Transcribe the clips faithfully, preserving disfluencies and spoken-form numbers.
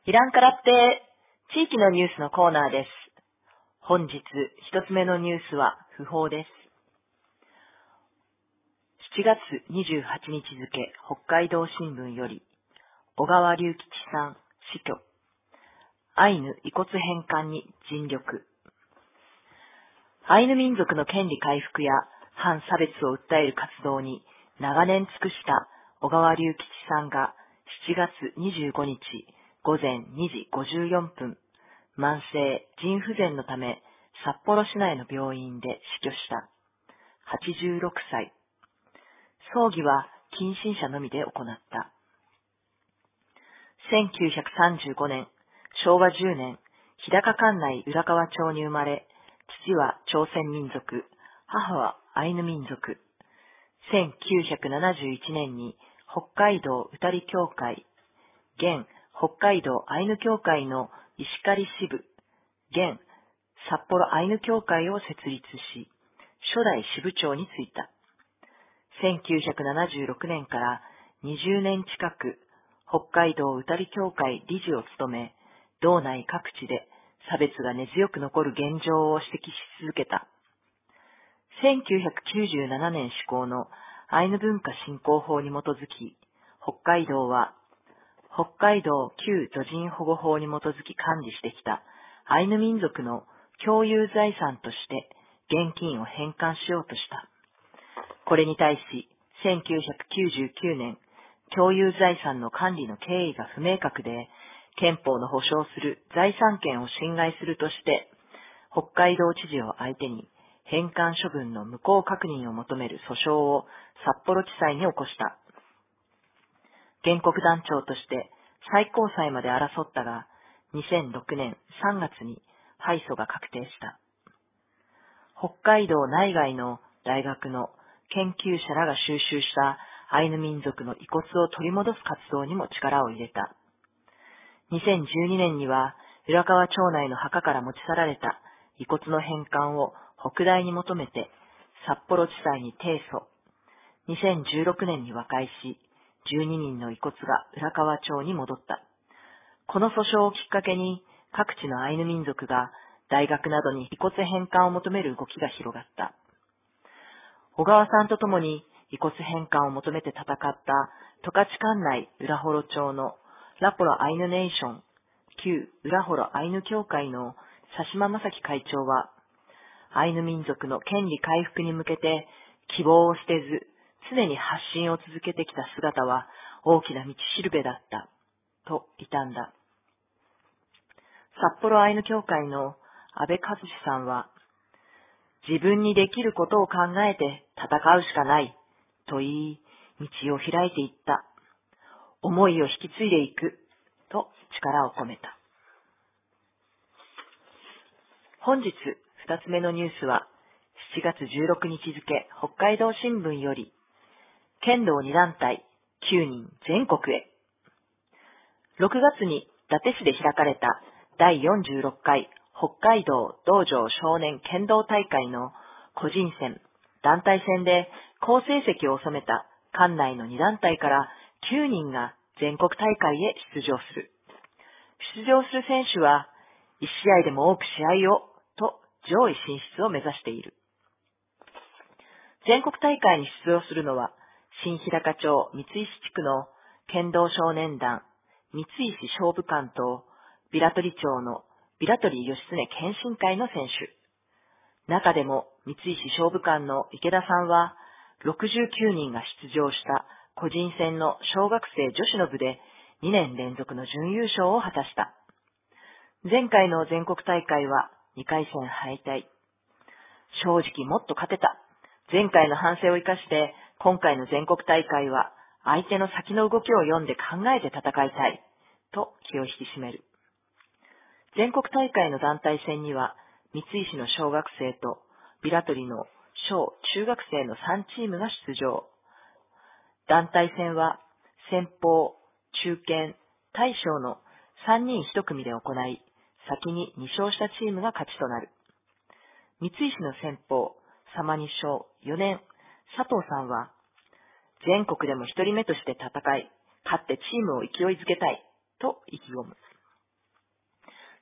イランからって地域のニュースのコーナーです。本日一つ目のニュースは訃報です。しちがつにじゅうはちにち付、北海道新聞より、小川隆吉さん死去。アイヌ遺骨返還に尽力。アイヌ民族の権利回復や反差別を訴える活動に長年尽くした小川隆吉さんがしちがつにじゅうごにち午前にじごじゅうよんぷん、慢性腎不全のため札幌市内の病院で死去した。はちじゅうろくさい。葬儀は近親者のみで行った。せんきゅうひゃくさんじゅうごねん、しょうわじゅうねん、日高管内浦河町に生まれ、父は朝鮮民族、母はアイヌ民族。せんきゅうひゃくななじゅういちねんに北海道歌利協会、現北海道アイヌ協会の石狩支部、現札幌アイヌ協会を設立し、初代支部長に就いた。せんきゅうひゃくななじゅうろくねんからにじゅうねん近く、北海道歌利協会理事を務め、道内各地で差別が根強く残る現状を指摘し続けた。せんきゅうひゃくきゅうじゅうななねん施行のアイヌ文化振興法に基づき、北海道は北海道旧土人保護法に基づき管理してきたアイヌ民族の共有財産として現金を返還しようとした。これに対し、せんきゅうひゃくきゅうじゅうきゅうねん、共有財産の管理の経緯が不明確で、憲法の保障する財産権を侵害するとして、北海道知事を相手に返還処分の無効確認を求める訴訟を札幌地裁に起こした。原告団長として最高裁まで争ったが、にせんろくねんさんがつに敗訴が確定した。北海道内外の大学の研究者らが収集したアイヌ民族の遺骨を取り戻す活動にも力を入れた。にせんじゅうにねんには浦河町内の墓から持ち去られた遺骨の返還を北大に求めて札幌地裁に提訴。にせんじゅうろくねんに和解し、じゅうににんの遺骨が浦河町に戻った。この訴訟をきっかけに各地のアイヌ民族が大学などに遺骨返還を求める動きが広がった。小川さんと共に遺骨返還を求めて戦った十勝管内浦幌町のラポロアイヌネーション、旧浦幌アイヌ協会の佐島正樹会長は、アイヌ民族の権利回復に向けて希望を捨てず、常に発信を続けてきた姿は大きな道しるべだった、と悼んだ。札幌アイヌ協会の安倍和志さんは、自分にできることを考えて戦うしかない、と言い、道を開いていった。思いを引き継いでいく、と力を込めた。本日二つ目のニュースは、しちがつじゅうろくにち付、北海道新聞より、剣道に団体きゅうにん全国へ。ろくがつに伊達市で開かれただいよんじゅうろっかい北海道道場少年剣道大会の個人戦、団体戦で好成績を収めた管内のに団体からきゅうにんが全国大会へ出場する。出場する選手はいち試合でも多く試合をと上位進出を目指している。全国大会に出場するのは新日高町三石地区の剣道少年団三石勝負館と平取町の平取義経謙信会の選手。中でも三石勝負館の池田さんはろくじゅうきゅうにんが出場した個人戦の小学生女子の部でにねん連続の準優勝を果たした。前回の全国大会はにかい戦敗退。正直もっと勝てた。前回の反省を生かして今回の全国大会は相手の先の動きを読んで考えて戦いたいと気を引き締める。全国大会の団体戦には三石の小学生と平取の小中学生のさんチームが出場。団体戦は先鋒、中堅、大将のさんにんいち組で行い、先にに勝したチームが勝ちとなる。三石の先鋒、様に勝よねん、佐藤さんは、全国でも一人目として戦い、勝ってチームを勢いづけたい、と意気込む。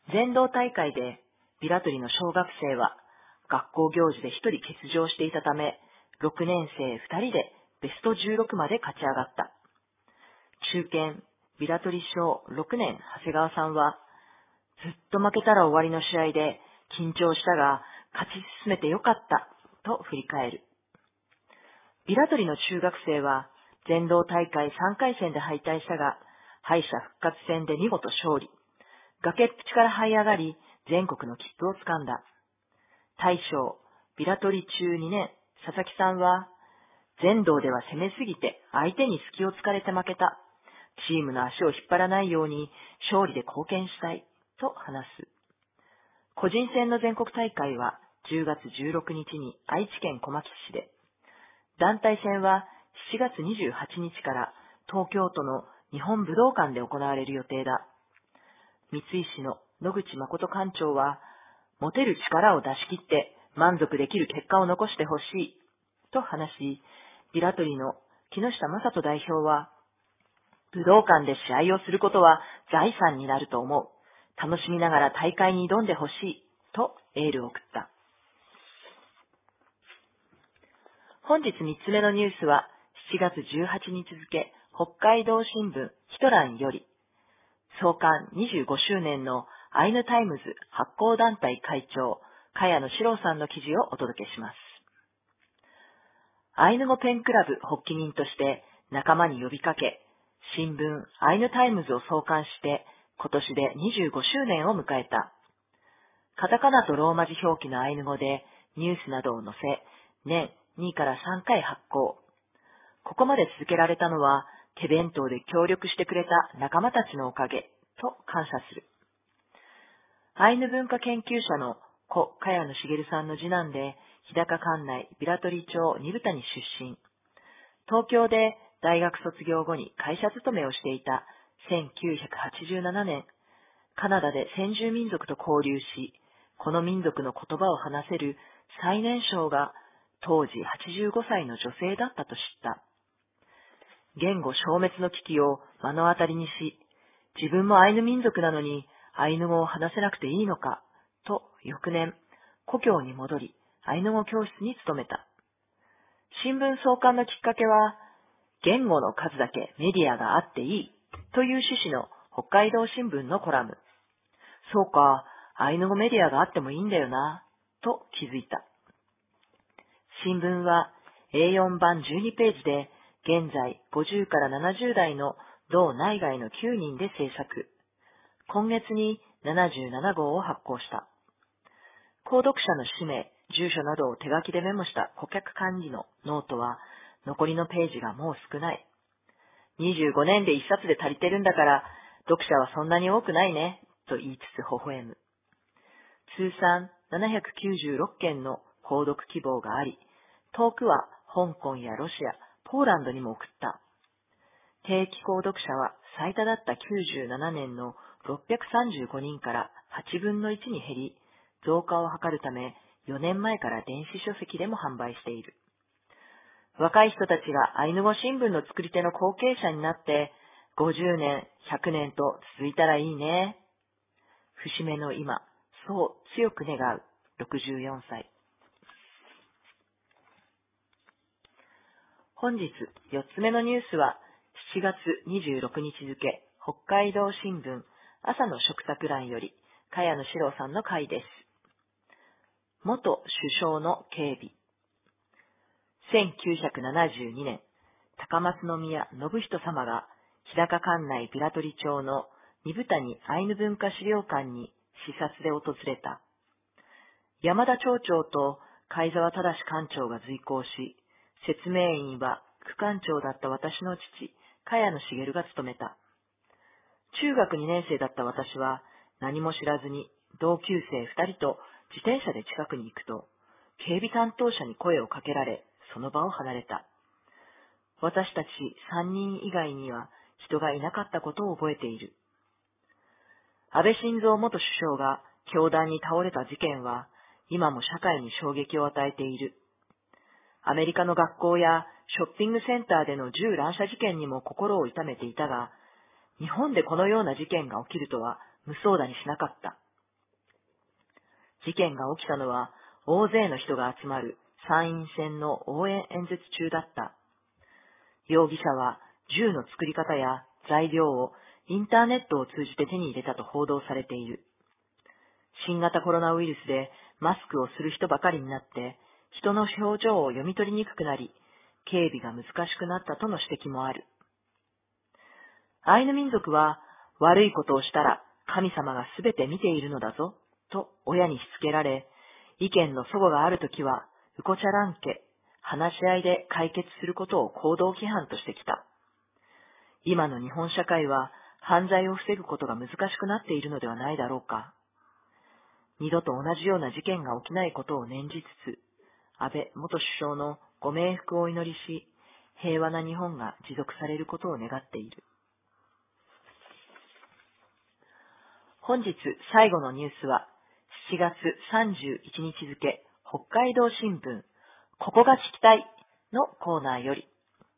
全道大会でビラトリの小学生は学校行事で一人欠場していたため、ろくねん生二人でベストじゅうろくまで勝ち上がった。中堅ビラトリ小ろくねん長谷川さんは、ずっと負けたら終わりの試合で緊張したが勝ち進めてよかったと振り返る。ビラトリの中学生は全道大会さんかい戦で敗退したが、敗者復活戦で見事勝利。崖っぷちから這い上がり、全国の切符をつかんだ。大将、ビラトリ中にねん、佐々木さんは、全道では攻めすぎて相手に隙を突かれて負けた。チームの足を引っ張らないように勝利で貢献したい、と話す。個人戦の全国大会はじゅうがつじゅうろくにちに愛知県小牧市で、団体戦はしちがつにじゅうはちにちから東京都の日本武道館で行われる予定だ。三井市の野口誠館長は、持てる力を出し切って満足できる結果を残してほしい、と話し、ビラトリの木下正人代表は、武道館で試合をすることは財産になると思う。楽しみながら大会に挑んでほしい、とエールを送った。本日みっつめのニュースは、しちがつじゅうはちにち付、北海道新聞ヒトランより、創刊にじゅうごしゅうねんのアイヌタイムズ発行団体会長、茅野史郎さんの記事をお届けします。アイヌ語ペンクラブ発起人として仲間に呼びかけ、新聞アイヌタイムズを創刊して今年でにじゅうごしゅうねんを迎えた。カタカナとローマ字表記のアイヌ語でニュースなどを載せ、年にからさんかい発行。ここまで続けられたのは手弁当で協力してくれた仲間たちのおかげと感謝する。アイヌ文化研究者の故茅野茂さんの次男で、日高管内ビラトリ町二豚に出身。東京で大学卒業後に会社勤めをしていたせんきゅうひゃくはちじゅうななねん、カナダで先住民族と交流し、この民族の言葉を話せる最年少が当時はちじゅうごさいの女性だったと知った。言語消滅の危機を目の当たりにし、自分もアイヌ民族なのにアイヌ語を話せなくていいのか、と翌年、故郷に戻り、アイヌ語教室に勤めた。新聞創刊のきっかけは、言語の数だけメディアがあっていいという趣旨の北海道新聞のコラム。そうか、アイヌ語メディアがあってもいいんだよな、と気づいた。新聞は エーよん 版じゅうにページで、現在ごじゅうからななじゅうだいの道内外のきゅうにんで制作。今月にななじゅうななごうを発行した。購読者の氏名、住所などを手書きでメモした顧客管理のノートは、残りのページがもう少ない。にじゅうごねんで一冊で足りてるんだから、読者はそんなに多くないね、と言いつつ微笑む。通算ななひゃくきゅうじゅうろっけんの購読希望があり、遠くは香港やロシア、ポーランドにも送った。定期購読者は最多だったきゅうじゅうななねんのろっぴゃくさんじゅうごにんからはちぶんのいちに減り、増加を図るためよねんまえから電子書籍でも販売している。若い人たちがアイヌ語新聞の作り手の後継者になって、ごじゅうねん、ひゃくねんと続いたらいいね。節目の今、そう強く願うろくじゅうよんさい。本日よっつめのニュースは、しちがつにじゅうろくにち付、北海道新聞朝の食卓欄より、茅野史郎さんの回です。元首相の警備。せんきゅうひゃくななじゅうにねん、高松宮信人様が日高管内ビラトリ町の二豚にアイヌ文化資料館に視察で訪れた。山田町長と貝沢忠館長が随行し、説明員は区館長だった私の父、茅野茂が務めた。中学にねん生だった私は何も知らずに同級生ふたりと自転車で近くに行くと、警備担当者に声をかけられ、その場を離れた。私たちさんにん以外には人がいなかったことを覚えている。安倍晋三元首相が凶弾に倒れた事件は今も社会に衝撃を与えている。アメリカの学校やショッピングセンターでの銃乱射事件にも心を痛めていたが、日本でこのような事件が起きるとは無想だにしなかった。 事件が起きたのは大勢の人が集まる参院選の応援演説中だった。容疑者は銃の作り方や材料をインターネットを通じて手に入れたと報道されている。新型コロナウイルスでマスクをする人ばかりになって人の表情を読み取りにくくなり、警備が難しくなったとの指摘もある。アイヌ民族は悪いことをしたら神様がすべて見ているのだぞと親にしつけられ、意見の齟齬があるときはうこちゃらんけ、話し合いで解決することを行動規範としてきた。今の日本社会は犯罪を防ぐことが難しくなっているのではないだろうか。二度と同じような事件が起きないことを念じつつ、安倍元首相のご冥福をお祈りし、平和な日本が持続されることを願っている。本日最後のニュースは、しちがつさんじゅういちにち付、北海道新聞、ここが聞きたいのコーナーより。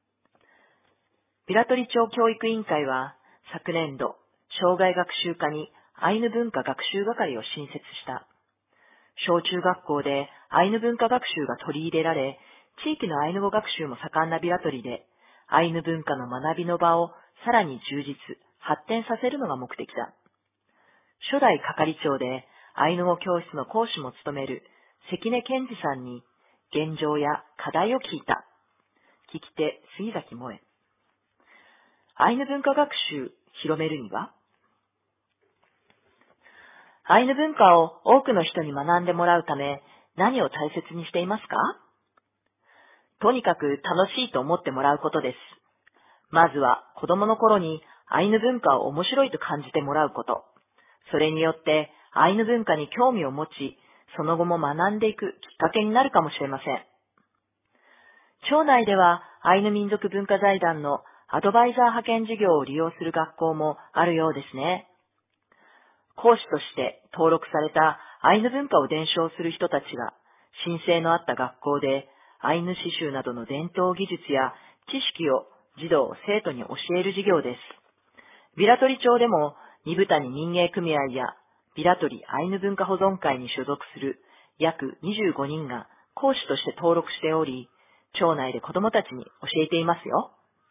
平取町教育委員会は、昨年度、障害学習課にアイヌ文化学習係を新設した。小中学校でアイヌ文化学習が取り入れられ、地域のアイヌ語学習も盛んな平取で、アイヌ文化の学びの場をさらに充実、発展させるのが目的だ。初代係長でアイヌ語教室の講師も務める関根健二さんに現状や課題を聞いた。聞き手杉崎萌。アイヌ文化学習広めるには、アイヌ文化を多くの人に学んでもらうため何を大切にしていますか？とにかく楽しいと思ってもらうことです。まずは子供の頃にアイヌ文化を面白いと感じてもらうこと。それによってアイヌ文化に興味を持ち、その後も学んでいくきっかけになるかもしれません。町内ではアイヌ民族文化財団のアドバイザー派遣事業を利用する学校もあるようですね。講師として登録されたアイヌ文化を伝承する人たちが申請のあった学校でアイヌ刺繍などの伝統技術や知識を児童・生徒に教える事業です。平取町でも二部谷民芸組合や平取アイヌ文化保存会に所属する約にじゅうごにんが講師として登録しており、町内で子どもたちに教えていますよ。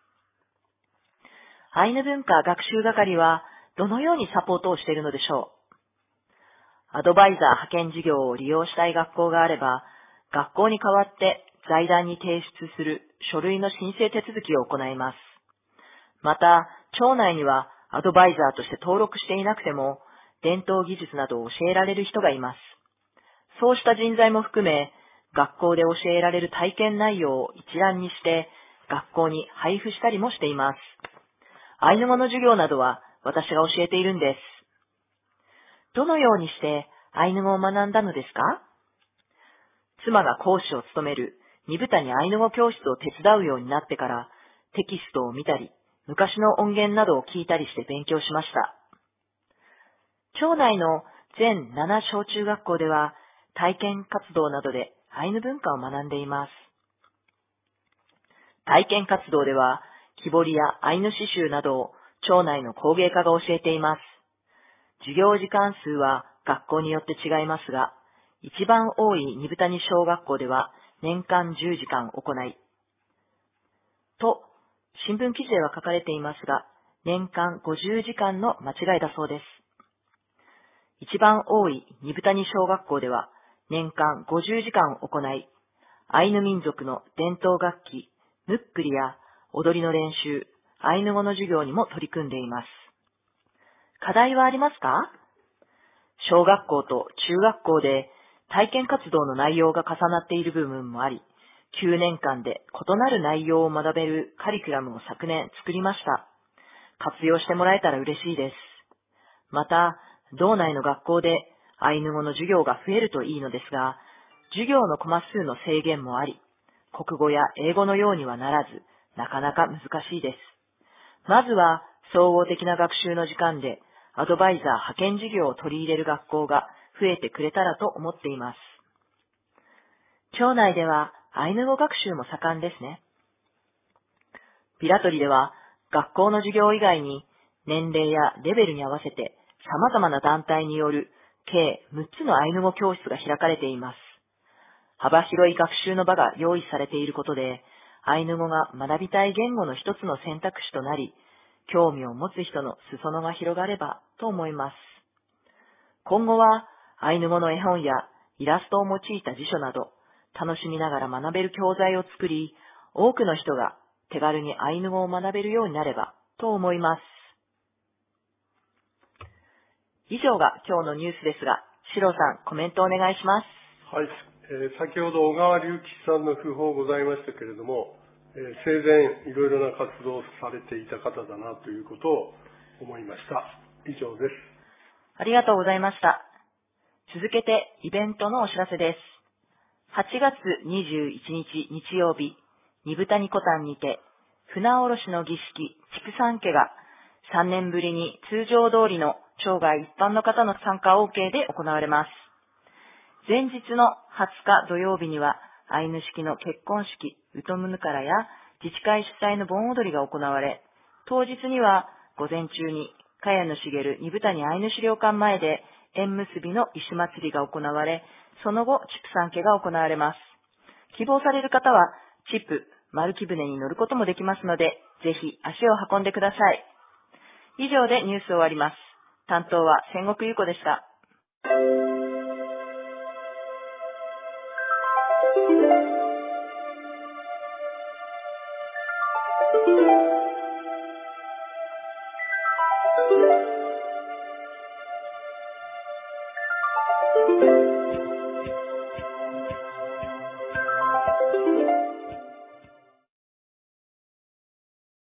アイヌ文化学習係はどのようにサポートをしているのでしょう。アドバイザー派遣事業を利用したい学校があれば、学校に代わって財団に提出する書類の申請手続きを行います。また、町内にはアドバイザーとして登録していなくても、伝統技術などを教えられる人がいます。そうした人材も含め、学校で教えられる体験内容を一覧にして、学校に配布したりもしています。アイヌ語の授業などは私が教えているんです。どのようにしてアイヌ語を学んだのですか？妻が講師を務める二部谷アイヌ語教室を手伝うようになってから、テキストを見たり、昔の音源などを聞いたりして勉強しました。町内の全なな小中学校では体験活動などでアイヌ文化を学んでいます。体験活動では木彫りやアイヌ刺繍などを町内の工芸家が教えています。授業時間数は学校によって違いますが、一番多い二部谷小学校では年間じゅうじかん行い、と新聞記事では書かれていますが、年間ごじゅうじかんの間違いだそうです。一番多い二部谷小学校では年間ごじゅうじかん行い、アイヌ民族の伝統楽器、ムックリや踊りの練習、アイヌ語の授業にも取り組んでいます。課題はありますか？小学校と中学校で体験活動の内容が重なっている部分もあり、きゅうねんかんで異なる内容を学べるカリキュラムを昨年作りました。活用してもらえたら嬉しいです。また、道内の学校でアイヌ語の授業が増えるといいのですが、授業のコマ数の制限もあり、国語や英語のようにはならず、なかなか難しいです。まずは、総合的な学習の時間で、アドバイザー派遣事業を取り入れる学校が増えてくれたらと思っています。町内ではアイヌ語学習も盛んですね。平取では学校の授業以外に年齢やレベルに合わせて様々な団体による計むっつのアイヌ語教室が開かれています。幅広い学習の場が用意されていることで、アイヌ語が学びたい言語の一つの選択肢となり、興味を持つ人の裾野が広がればと思います。今後は、アイヌ語の絵本やイラストを用いた辞書など、楽しみながら学べる教材を作り、多くの人が手軽にアイヌ語を学べるようになればと思います。以上が今日のニュースですが、シロさん、コメントお願いします。 はい、えー、先ほど小川隆吉さんの訃報ございましたけれども、えー、生前いろいろな活動をされていた方だなということを思いました。以上です。 ありがとうございました。続けてイベントのお知らせです。はちがつにじゅういちにち日曜日、二豚にこたんにて、船おろしの儀式、畜産家がさんねんぶりに通常通りの町外一般の方の参加 OK で行われます。前日のはつか土曜日には、アイヌ式の結婚式、ウトムヌカラや自治会主催の盆踊りが行われ、当日には午前中に、茅野茂二豚にアイヌ資料館前で縁結びの石祭りが行われ、その後、畜産家が行われます。希望される方は、チップ、丸木舟に乗ることもできますので、ぜひ足を運んでください。以上でニュースを終わります。担当は千石優子でした。